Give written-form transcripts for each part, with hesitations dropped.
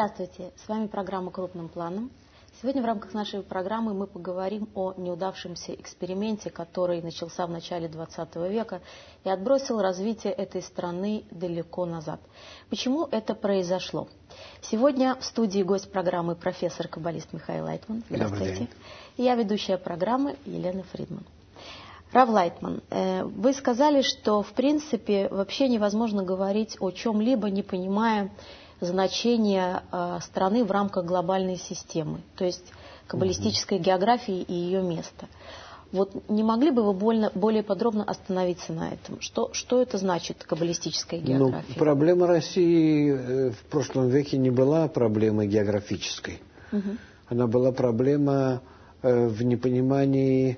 Здравствуйте, с вами программа «Крупным планом». Сегодня в рамках нашей программы мы поговорим о неудавшемся эксперименте, который начался в начале XX века и отбросил развитие этой страны далеко назад. Почему это произошло? Сегодня в студии гость программы профессор-каббалист Михаил Лайтман. Здравствуйте. И я ведущая программы Елена Фридман. Рав Лайтман, вы сказали, что в принципе вообще невозможно говорить о чем-либо, не понимая значение страны в рамках глобальной системы, то есть каббалистической географии и ее места. Вот не могли бы вы более подробно остановиться на этом? Что это значит, каббалистическая география? Проблема России в прошлом веке не была проблемой географической. Она была проблема в непонимании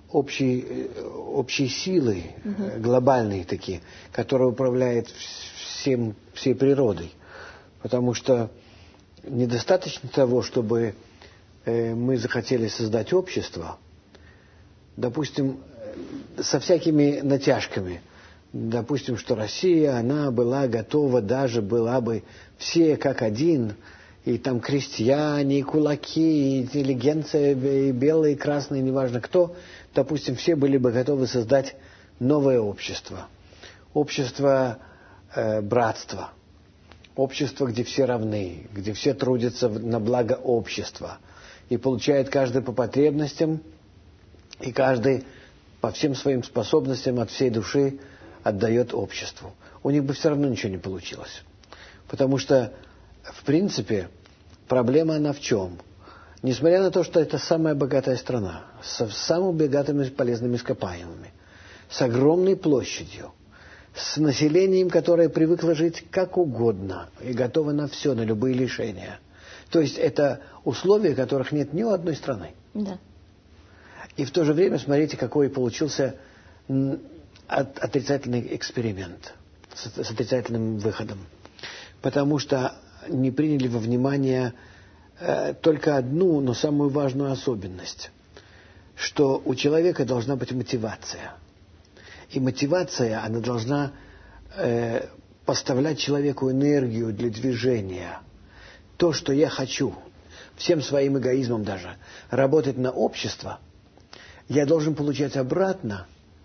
общей силы, глобальной такие, которая управляет всей природой. Потому что недостаточно того, чтобы мы захотели создать общество, допустим, со всякими натяжками. Допустим, что Россия, она была готова, даже была бы все как один, и там крестьяне, и кулаки, и интеллигенция, и белые, и красные, неважно кто, допустим, все были бы готовы создать новое общество. Общество братства. Общество, где все равны, где все трудятся на благо общества. И получает каждый по потребностям, и каждый по всем своим способностям от всей души отдает обществу. У них бы все равно ничего не получилось. Потому что, в принципе, проблема она в чем? Несмотря на то, что это самая богатая страна, с самыми богатыми полезными ископаемыми, с огромной площадью, с населением, которое привыкло жить как угодно и готово на все, на любые лишения. То есть это условия, которых нет ни у одной страны. Да. И в то же время, смотрите, какой получился отрицательный эксперимент с отрицательным выходом. Потому что не приняли во внимание только одну, но самую важную особенность, что у человека должна быть мотивация. И мотивация, она должна поставлять человеку энергию для движения. То, что я хочу, всем своим эгоизмом даже, работать на общество, я должен получать обратно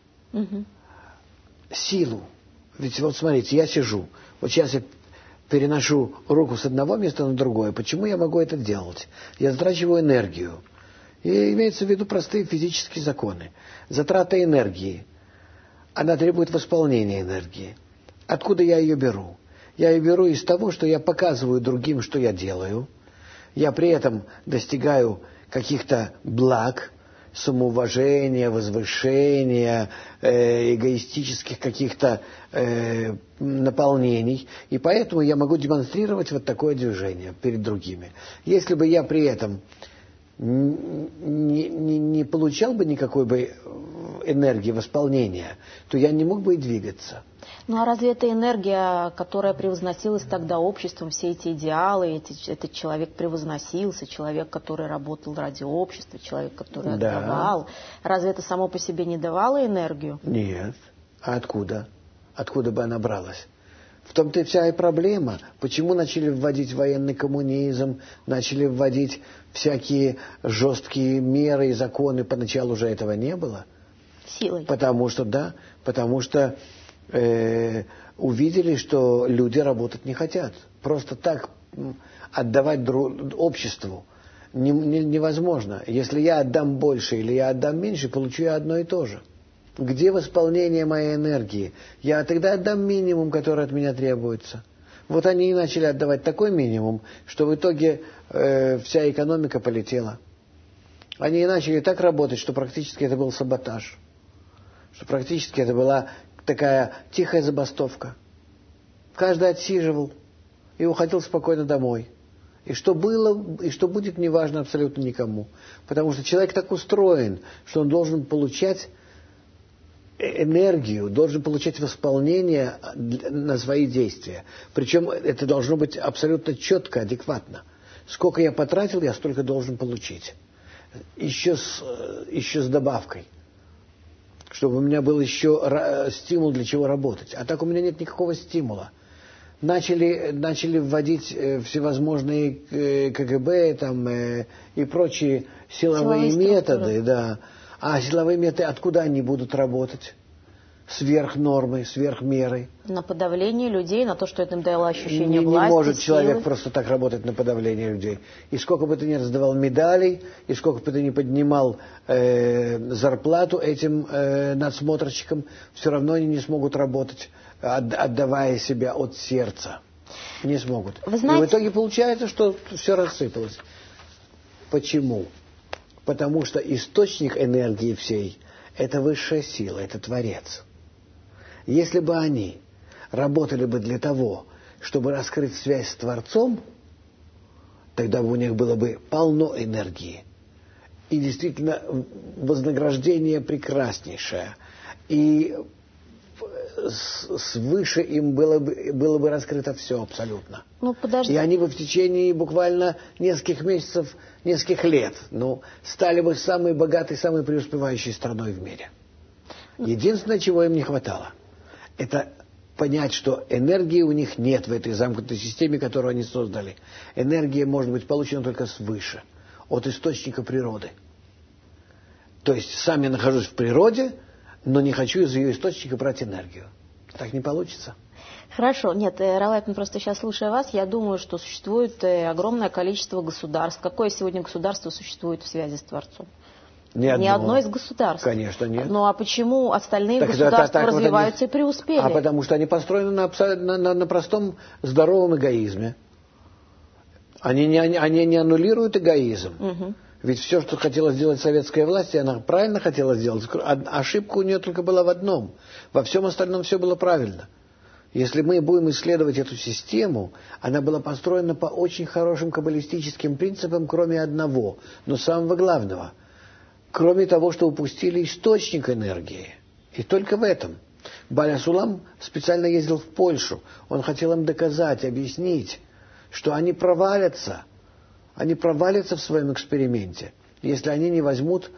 силу. Ведь вот смотрите, я сижу, вот сейчас я переношу руку с одного места на другое. Почему я могу это делать? Я затрачиваю энергию. И имеется в виду простые физические законы. Затрата энергии. Она требует восполнения энергии. Откуда я ее беру? Я ее беру из того, что я показываю другим, что я делаю. Я при этом достигаю каких-то благ, самоуважения, возвышения, эгоистических каких-то наполнений. И поэтому я могу демонстрировать вот такое движение перед другими. Если бы я при этом не получал бы никакой бы энергии, восполнения, то я не мог бы и двигаться. Ну а разве эта энергия, которая превозносилась тогда обществом, все эти идеалы, этот человек превозносился, человек, который работал ради общества, человек, который отдавал, разве это само по себе не давало энергию? Нет. А откуда? Откуда бы она бралась? В том-то и вся и проблема. Почему начали вводить военный коммунизм, начали вводить всякие жесткие меры и законы, поначалу уже этого не было? Силой. Потому что увидели, что люди работать не хотят. Просто так отдавать обществу невозможно. Если я отдам больше или я отдам меньше, получу я одно и то же. Где восполнение моей энергии? Я тогда отдам минимум, который от меня требуется. Вот они и начали отдавать такой минимум, что в итоге вся экономика полетела. Они и начали так работать, что практически это был саботаж. Что практически это была такая тихая забастовка. Каждый отсиживал и уходил спокойно домой. И что было, и что будет, неважно абсолютно никому. Потому что человек так устроен, что он должен получать энергию, должен получать восполнение на свои действия. Причем это должно быть абсолютно четко, адекватно. Сколько я потратил, я столько должен получить. Еще с добавкой. Чтобы у меня был еще стимул, для чего работать. А так у меня нет никакого стимула. начали вводить всевозможные КГБ там, и прочие силовые методы. Да. А силовые методы, откуда они будут работать? Сверх нормы, сверх меры. На подавление людей, на то, что это им дало ощущение власти, не может силы. Человек просто так работать на подавление людей. И сколько бы ты ни раздавал медалей, и сколько бы ты ни поднимал зарплату этим надсмотрщикам, все равно они не смогут работать, отдавая себя от сердца. Не смогут. Вы знаете... И в итоге получается, что все рассыпалось. Почему? Потому что источник энергии всей – это высшая сила, это Творец. Если бы они работали бы для того, чтобы раскрыть связь с Творцом, тогда бы у них было бы полно энергии. И действительно вознаграждение прекраснейшее. И свыше им было бы раскрыто все абсолютно. И они бы в течение буквально нескольких месяцев, нескольких лет, стали бы самой богатой, самой преуспевающей страной в мире. Единственное, чего им не хватало, это понять, что энергии у них нет в этой замкнутой системе, которую они создали. Энергия может быть получена только свыше, от источника природы. То есть сам я нахожусь в природе, но не хочу из ее источника брать энергию. Так не получится. Хорошо. Нет, Рав, просто сейчас слушая вас, я думаю, что существует огромное количество государств. Какое сегодня государство существует в связи с Творцом? Ни одно из государств. Конечно, нет. Ну а почему остальные государства развиваются и преуспели? А потому что они построены на простом здоровом эгоизме. Они не аннулируют эгоизм. Угу. Ведь все, что хотела сделать советская власть, и она правильно хотела сделать. Ошибка у нее только была в одном. Во всем остальном все было правильно. Если мы будем исследовать эту систему, она была построена по очень хорошим каббалистическим принципам, кроме одного, но самого главного. Кроме того, что упустили источник энергии. И только в этом. Баля Сулам специально ездил в Польшу. Он хотел им доказать, объяснить, что они провалятся. Они провалятся в своем эксперименте, если они не возьмут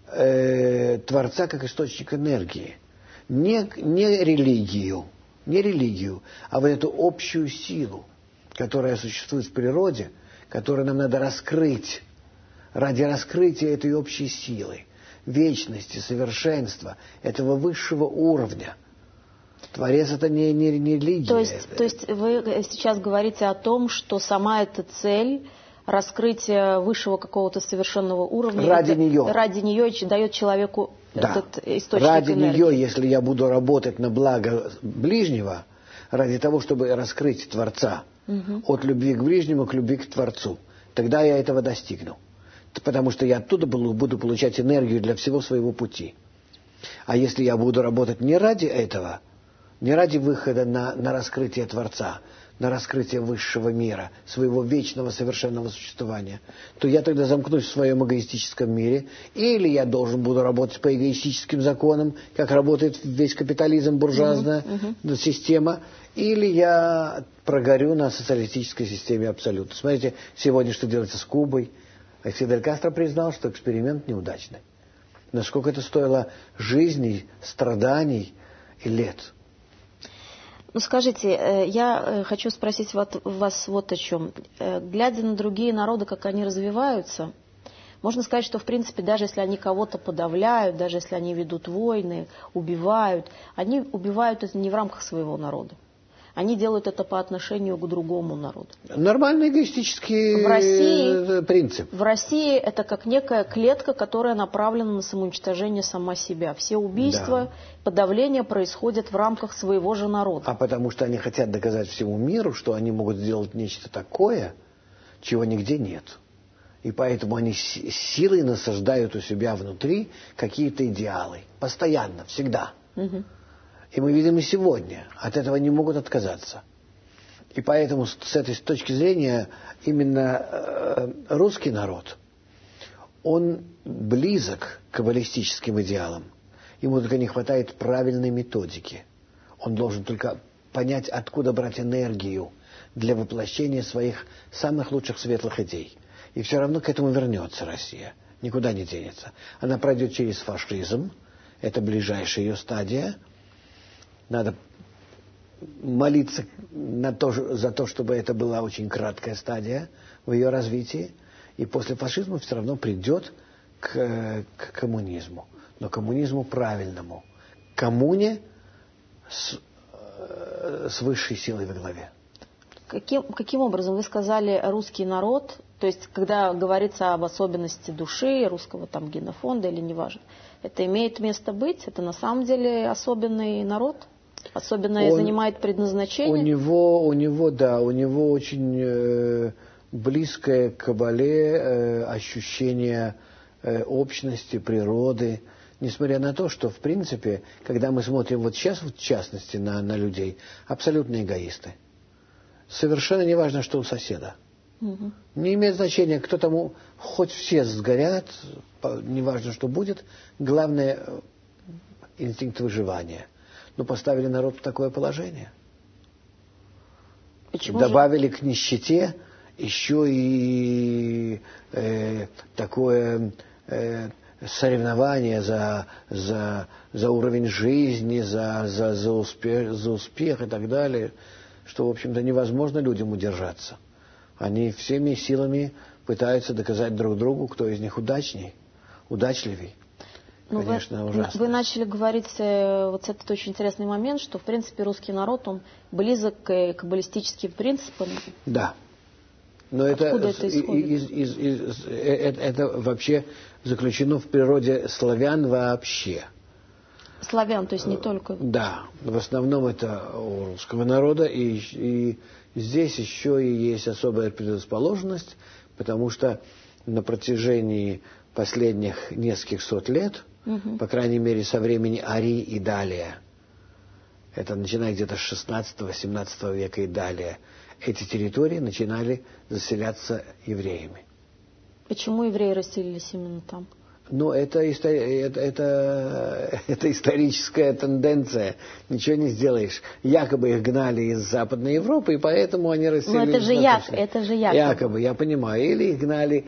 Творца как источник энергии. Не религию, а вот эту общую силу, которая существует в природе, которую нам надо раскрыть. Ради раскрытия этой общей силы, вечности, совершенства, этого высшего уровня. Творец – это не религия. То есть вы сейчас говорите о том, что сама эта цель раскрытия высшего какого-то совершенного уровня ради нее дает человеку этот источник ради энергии. нее, если я буду работать на благо ближнего, ради того, чтобы раскрыть Творца от любви к ближнему к любви к Творцу, тогда я этого достигну. Потому что я оттуда буду получать энергию для всего своего пути. А если я буду работать не ради этого, не ради выхода на раскрытие Творца, на раскрытие высшего мира, своего вечного совершенного существования, то я тогда замкнусь в своем эгоистическом мире, или я буду работать по эгоистическим законам, как работает весь капитализм, буржуазная система, или я прогорю на социалистической системе абсолютно. Смотрите, сегодня что делается с Кубой. Фидель Кастро признал, что эксперимент неудачный. Насколько это стоило жизней, страданий и лет. Ну, скажите, я хочу спросить вас вот о чем. Глядя на другие народы, как они развиваются, можно сказать, что, в принципе, даже если они кого-то подавляют, даже если они ведут войны, убивают, они убивают это не в рамках своего народа. Они делают это по отношению к другому народу. Нормальный эгоистический принцип. В России это как некая клетка, которая направлена на самоуничтожение сама себя. Все убийства, подавления происходят в рамках своего же народа. А потому что они хотят доказать всему миру, что они могут сделать нечто такое, чего нигде нет. И поэтому они силой насаждают у себя внутри какие-то идеалы. Постоянно, всегда. Угу. И мы видим и сегодня, от этого не могут отказаться. И поэтому с этой точки зрения именно русский народ, он близок к каббалистическим идеалам. Ему только не хватает правильной методики. Он должен только понять, откуда брать энергию для воплощения своих самых лучших светлых идей. И все равно к этому вернется Россия. Никуда не денется. Она пройдет через фашизм. Это ближайшая ее стадия. Надо молиться за то, чтобы это была очень краткая стадия в ее развитии, и после фашизма все равно придет к коммунизму, но коммунизму правильному, коммуне с высшей силой во главе. Каким образом? Вы сказали русский народ, то есть когда говорится об особенности души, русского там генофонда или неважно, это имеет место быть? Это на самом деле особенный народ? Особенное занимает предназначение? У него очень близкое к Кабале ощущение общности, природы. Несмотря на то, что, в принципе, когда мы смотрим вот сейчас, в частности, на людей, абсолютно эгоисты. Совершенно не важно, что у соседа. Угу. Не имеет значения, кто там, хоть все сгорят, не важно, что будет. Главное – инстинкт выживания. Но поставили народ в такое положение. Почему добавили к нищете еще и такое соревнование за уровень жизни, за успех и так далее, что, в общем-то, невозможно людям удержаться. Они всеми силами пытаются доказать друг другу, кто из них удачливей. Конечно, ужасно. Вы начали говорить, вот этот очень интересный момент, что, в принципе, русский народ, он близок к каббалистическим принципам. Да. Но откуда это исходит? Это вообще заключено в природе славян вообще. Славян, то есть не только... Да, в основном это у русского народа, и здесь еще и есть особая предрасположенность, потому что на протяжении последних нескольких сот лет, по крайней мере, со времени Арии и далее, это начиная где-то с 16-17 века и далее, эти территории начинали заселяться евреями. Почему евреи расселились именно там? Ну, это историческая тенденция. Ничего не сделаешь. Якобы их гнали из Западной Европы, и поэтому они расселились. Но это же якобы. Якобы, я понимаю. Или их гнали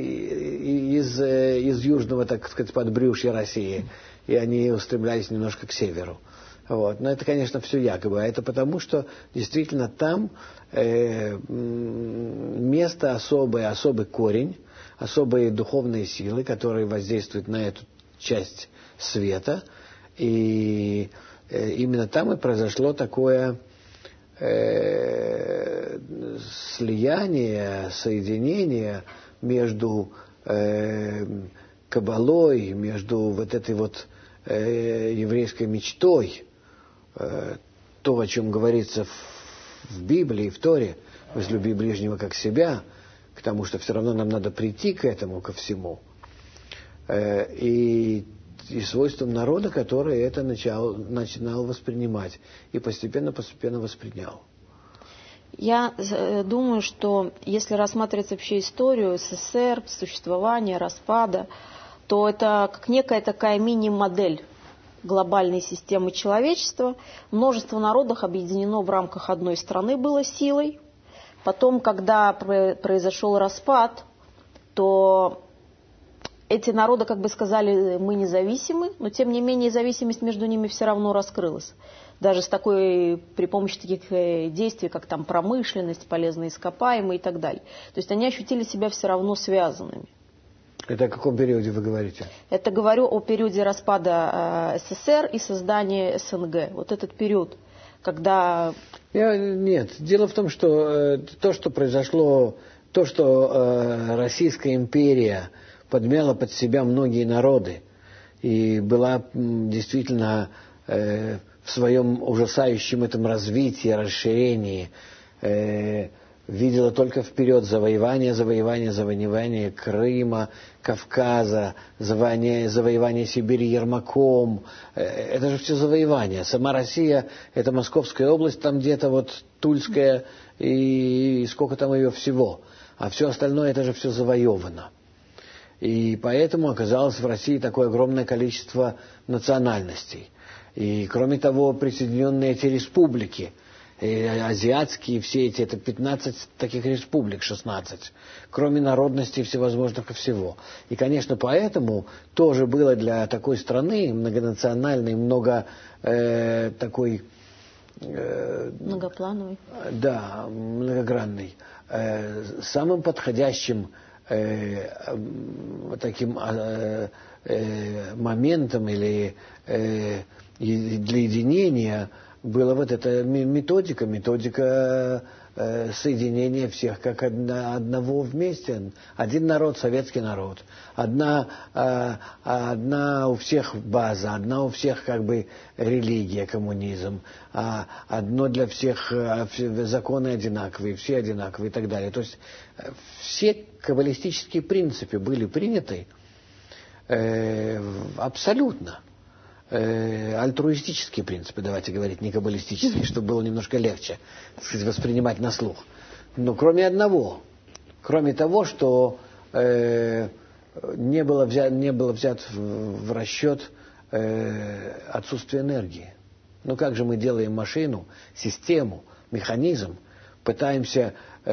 из южного, так сказать, подбрюшья России, и они устремлялись немножко к северу. Вот. Но это, конечно, все якобы. А это потому, что действительно там место особое, особый корень, особые духовные силы, которые воздействуют на эту часть света. И именно там и произошло такое слияние, соединение между каббалой, между вот этой вот еврейской мечтой, то, о чем говорится в Библии, в Торе, возлюби ближнего как себя, к тому, что все равно нам надо прийти к этому, ко всему, и свойством народа, который это начинал воспринимать, и постепенно воспринял. Я думаю, что если рассматривать вообще историю СССР, существования, распада, то это как некая такая мини-модель глобальной системы человечества. Множество народов объединено в рамках одной страны было силой. Потом, когда произошел распад, то эти народы как бы сказали, мы независимы, но тем не менее зависимость между ними все равно раскрылась. Даже при помощи таких действий, как там промышленность, полезные ископаемые и так далее. То есть они ощутили себя все равно связанными. Это о каком периоде вы говорите? Это говорю о периоде распада СССР и создания СНГ. Вот этот период, когда... Нет, дело в том, что то, что произошло, то, что Российская империя подмяла под себя многие народы и была действительно в своем ужасающем этом развитии, расширении, видела только вперед завоевание Крыма, Кавказа, завоевание Сибири Ермаком. Это же все завоевания. Сама Россия, это Московская область, там где-то вот Тульская и сколько там ее всего. А все остальное это же все завоевано. И поэтому оказалось в России такое огромное количество национальностей. И кроме того, присоединенные эти республики, азиатские все эти, это 15 таких республик, 16, кроме народностей всевозможных и всего. И, конечно, поэтому тоже было для такой страны многонациональной, такой Многоплановый. Да, многогранный. Самым подходящим таким моментом или для единения была вот эта методика соединения всех как одного вместе. Один народ, советский народ. Одна у всех база, одна у всех как бы религия, коммунизм. Одно для всех, законы одинаковые, все одинаковые и так далее. То есть все каббалистические принципы были приняты абсолютно. Альтруистические принципы, давайте говорить, не каббалистические, чтобы было немножко легче, так сказать, воспринимать на слух. Но кроме одного, кроме того, что не было взят в расчет отсутствие энергии. Ну как же мы делаем машину, систему, механизм, пытаемся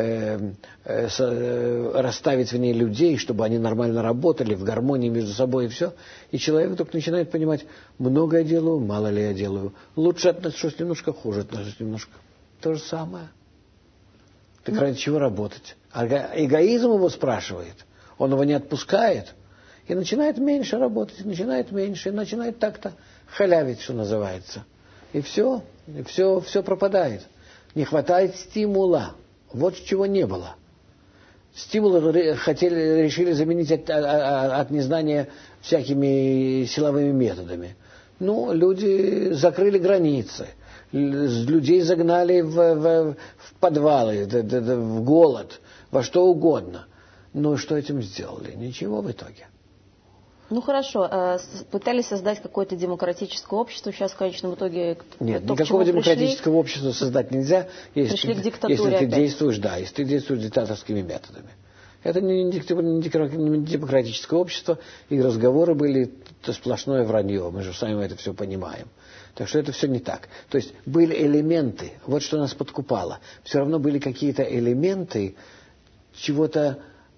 расставить в ней людей, чтобы они нормально работали, в гармонии между собой и все. И человек вдруг начинает понимать, много я делаю, мало ли я делаю. Лучше отношусь немножко, хуже отношусь немножко. То же самое. Так ради чего работать? Эгоизм его спрашивает. Он его не отпускает. И начинает меньше работать, и начинает так-то халявить, что называется. И все пропадает. Не хватает стимула. Вот чего не было. Стимулы решили заменить от незнания всякими силовыми методами. Ну, люди закрыли границы. Людей загнали в подвалы, в голод, во что угодно. Ну, что этим сделали? Ничего в итоге. Ну хорошо, пытались создать какое-то демократическое общество, сейчас в конечном итоге... Нет, никакого демократического общества создать нельзя, если ты действуешь диктаторскими методами. Это не демократическое общество, и разговоры были сплошное вранье, мы же сами это все понимаем. Так что это все не так. То есть были элементы, вот что нас подкупало. Все равно были какие-то элементы чего-то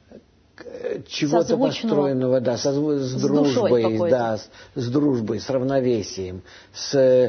построенного, да, с дружбой, с равновесием, с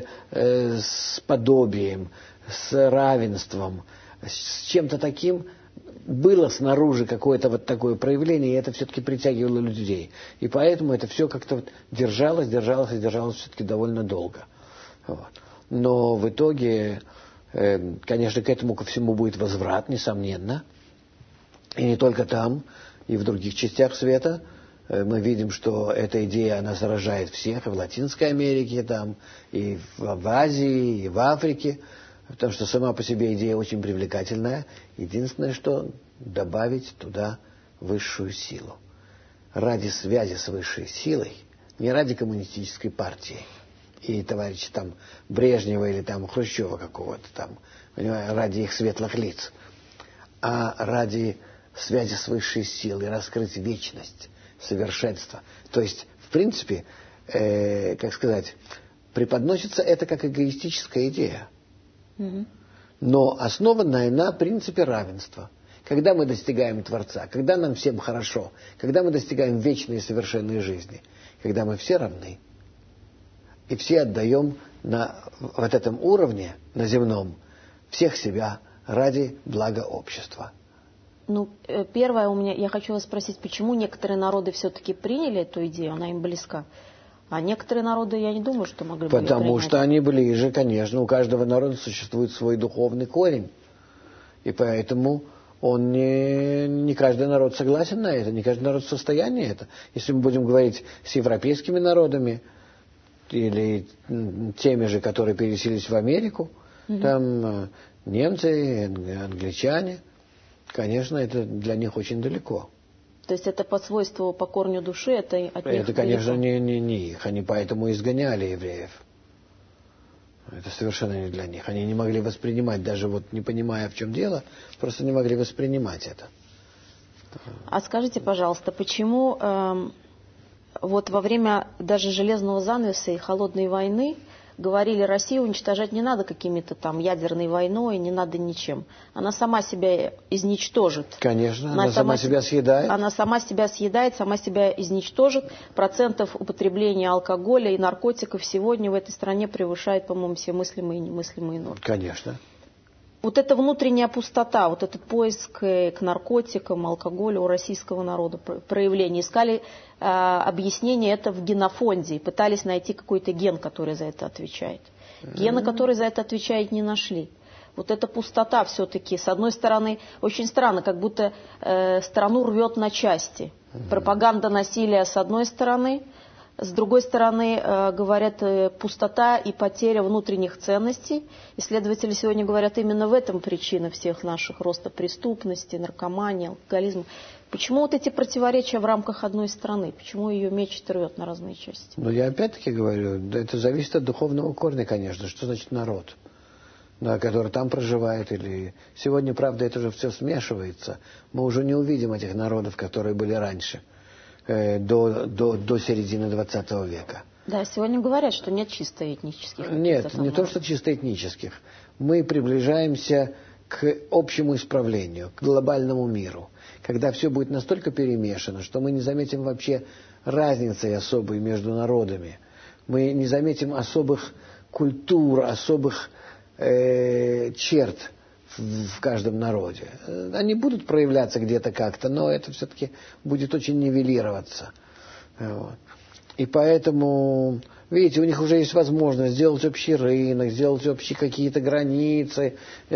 подобием, с равенством, с чем-то таким. Было снаружи какое-то вот такое проявление, и это все-таки притягивало людей. И поэтому это все как-то вот держалось все-таки довольно долго. Вот. Но в итоге, конечно, к этому ко всему будет возврат, несомненно. И не только там, и в других частях света. Мы видим, что эта идея, она заражает всех, и в Латинской Америке, там, и в Азии, и в Африке, потому что сама по себе идея очень привлекательная. Единственное, что добавить туда высшую силу. Ради связи с высшей силой, не ради коммунистической партии и товарища там Брежнева или там Хрущева какого-то там, ради их светлых лиц, а ради связи с высшей силой, раскрыть вечность, совершенство. То есть, в принципе, как сказать, преподносится это как эгоистическая идея, но основанная на принципе равенства. Когда мы достигаем Творца, когда нам всем хорошо, когда мы достигаем вечной и совершенной жизни, когда мы все равны, и все отдаем на вот этом уровне, на земном, всех себя ради блага общества. Ну, первое у меня, я хочу вас спросить, почему некоторые народы все-таки приняли эту идею, она им близка, а некоторые народы, я не думаю, что могли бы ее принять. Потому что они ближе, конечно, у каждого народа существует свой духовный корень, и поэтому не каждый народ согласен на это, не каждый народ в состоянии это. Если мы будем говорить с европейскими народами, или теми же, которые переселились в Америку, там немцы, англичане, конечно, это для них очень далеко. То есть это по свойству, по корню души, это от них это, конечно, далеко. не их. Они поэтому изгоняли евреев. Это совершенно не для них. Они не могли воспринимать, даже вот не понимая, в чем дело, просто не могли воспринимать это. А скажите, пожалуйста, почему вот во время даже железного занавеса и холодной войны, говорили, Россию уничтожать не надо какими-то там ядерной войной, не надо ничем. Она сама себя изничтожит. Конечно, она сама себя съедает. Она сама себя съедает, сама себя изничтожит. Процентов употребления алкоголя и наркотиков сегодня в этой стране превышает, по-моему, все мыслимые и немыслимые нормы. Конечно. Вот эта внутренняя пустота, вот этот поиск к наркотикам, алкоголю у российского народа, проявление. Искали объяснение это в генофонде, пытались найти какой-то ген, который за это отвечает. Гена, который за это отвечает, не нашли. Вот эта пустота все-таки, с одной стороны, очень странно, как будто страну рвет на части. Пропаганда насилия с одной стороны, с другой стороны, говорят, пустота и потеря внутренних ценностей. Исследователи сегодня говорят, именно в этом причина всех наших роста преступности, наркомании, алкоголизма. Почему вот эти противоречия в рамках одной страны? Почему ее мечет, рвет на разные части? Ну, я опять-таки говорю, это зависит от духовного корня, конечно. Что значит народ, который там проживает? Или... Сегодня, правда, это же все смешивается. Мы уже не увидим этих народов, которые были раньше. До середины 20 века. Да, сегодня говорят, что нет чисто этнических. Нет, не то, что чисто этнических. Мы приближаемся к общему исправлению, к глобальному миру. Когда все будет настолько перемешано, что мы не заметим вообще разницы особой между народами. Мы не заметим особых культур, особых черт в каждом народе. Они будут проявляться где-то как-то, но это все-таки будет очень нивелироваться. Вот. И поэтому, видите, у них уже есть возможность сделать общий рынок, сделать общие какие-то границы,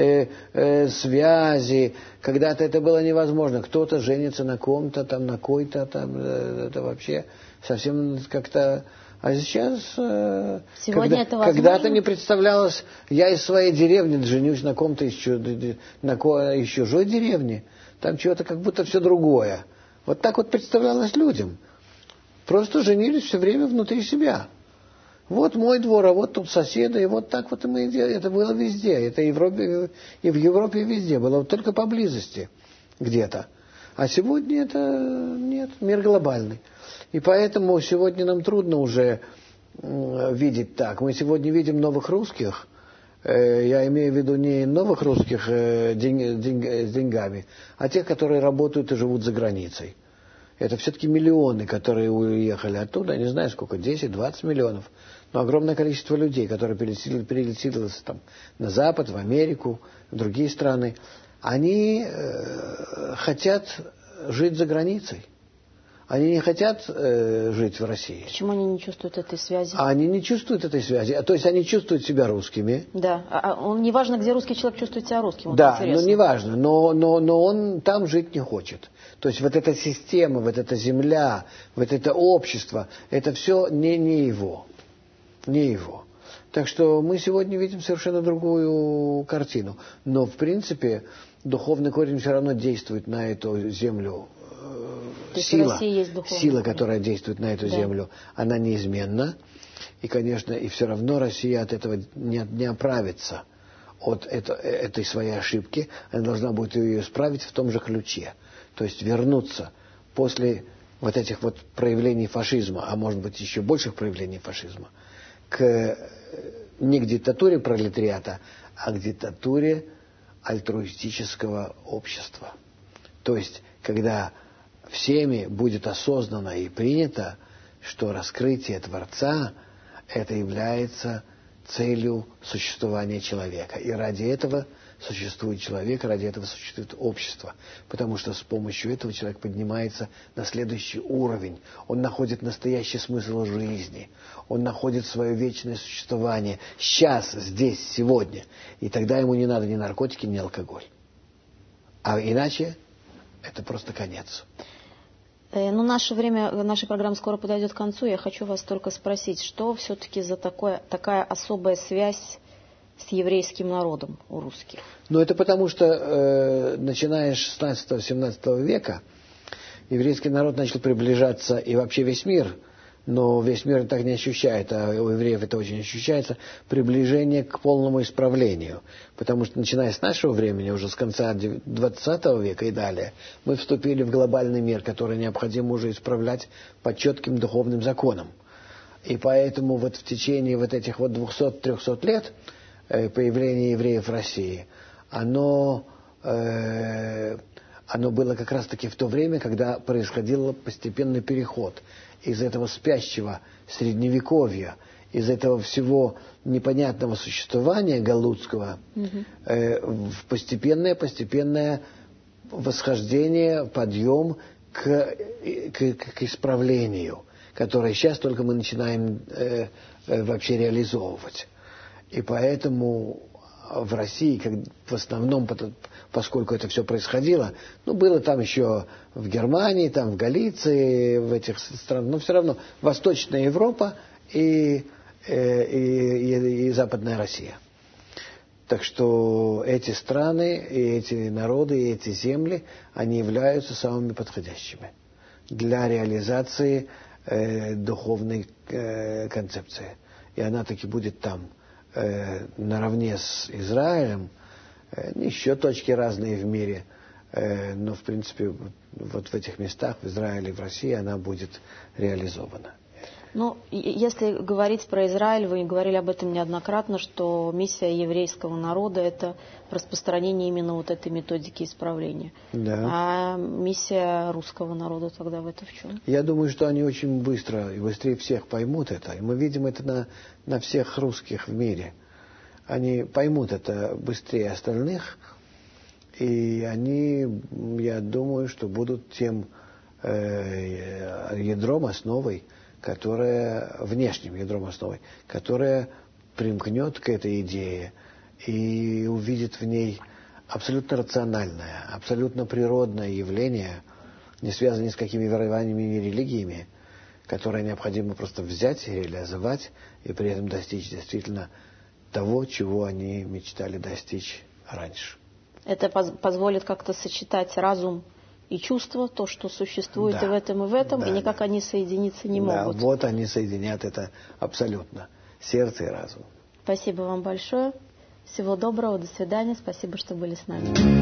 связи. Когда-то это было невозможно. Кто-то женится на ком-то, там, на кой-то, там, это вообще совсем как-то... А сейчас, когда-то не представлялось, я из своей деревни женюсь на ком-то из чужой деревни, там чего-то как будто все другое. Вот так вот представлялось людям. Просто женились все время внутри себя. Вот мой двор, а вот тут соседи, и вот так вот и мы делали. Это было везде, это и в Европе везде, было только поблизости где-то. А сегодня это нет, мир глобальный. И поэтому сегодня нам трудно уже видеть так. Мы сегодня видим новых русских, я имею в виду не новых русских с деньгами, а тех, которые работают и живут за границей. Это все-таки миллионы, которые уехали оттуда, я не знаю сколько, 10-20 миллионов. Но огромное количество людей, которые перелетели там, на Запад, в Америку, в другие страны, они хотят жить за границей. Они не хотят жить в России. Почему они не чувствуют этой связи? Они не чувствуют этой связи. То есть они чувствуют себя русскими. Да. Не важно, где русский человек чувствует себя русским. Да, но не важно. Но он там жить не хочет. То есть вот эта система, вот эта земля, вот это общество, это все не его. Не его. Так что мы сегодня видим совершенно другую картину. Но в принципе духовный корень все равно действует на эту землю. Сила, которая действует на эту землю, она неизменна. И, конечно, и все равно Россия от этого не оправится, от этой своей ошибки. Она должна будет ее исправить в том же ключе. То есть вернуться после вот этих вот проявлений фашизма, а может быть еще больших проявлений фашизма, не к диктатуре пролетариата, а к диктатуре альтруистического общества. То есть, когда всеми будет осознанно и принято, что раскрытие Творца – это является целью существования человека. И ради этого существует человек, ради этого существует общество. Потому что с помощью этого человек поднимается на следующий уровень. Он находит настоящий смысл жизни. Он находит свое вечное существование сейчас, здесь, сегодня. И тогда ему не надо ни наркотики, ни алкоголь. А иначе это просто конец. Ну, наше время, наша программа скоро подойдет к концу. Я хочу вас только спросить, что все-таки за такая особая связь с еврейским народом у русских? Ну, это потому что, начиная с 16-17 века, еврейский народ начал приближаться, и вообще весь мир, но весь мир так не ощущает, а у евреев это очень ощущается, приближение к полному исправлению. Потому что, начиная с нашего времени, уже с конца 20 века и далее, мы вступили в глобальный мир, который необходимо уже исправлять по четким духовным законам. И поэтому вот в течение вот этих вот 200-300 лет появления евреев в России, оно было как раз-таки в то время, когда происходил постепенный переход из этого спящего средневековья, из этого всего непонятного существования галутского в постепенное восхождение, подъем к исправлению, которое сейчас только мы начинаем вообще реализовывать. И поэтому в России, в основном, поскольку это все происходило, было там еще в Германии, там в Галиции, в этих странах, но все равно Восточная Европа и Западная Россия. Так что эти страны, и эти народы, и эти земли, они являются самыми подходящими для реализации духовной концепции. И она таки будет там, наравне с Израилем. Еще точки разные в мире, но в принципе вот в этих местах, в Израиле и в России, она будет реализована. Ну, если говорить про Израиль, вы говорили об этом неоднократно, что миссия еврейского народа – это распространение именно вот этой методики исправления. Да. А миссия русского народа тогда в это в чем? Я думаю, что они очень быстро и быстрее всех поймут это. И мы видим это на всех русских в мире. Они поймут это быстрее остальных, и они, я думаю, что будут тем ядром, основой, внешним ядром основой, которая примкнет к этой идее и увидит в ней абсолютно рациональное, абсолютно природное явление, не связанное ни с какими верованиями и религиями, которое необходимо просто взять и реализовать, и при этом достичь действительно того, чего они мечтали достичь раньше. Это позволит как-то сочетать разум и чувства, то, что существует и в этом, и никак они соединиться не могут. Да, вот они соединят это абсолютно. Сердце и разум. Спасибо вам большое. Всего доброго, до свидания. Спасибо, что были с нами.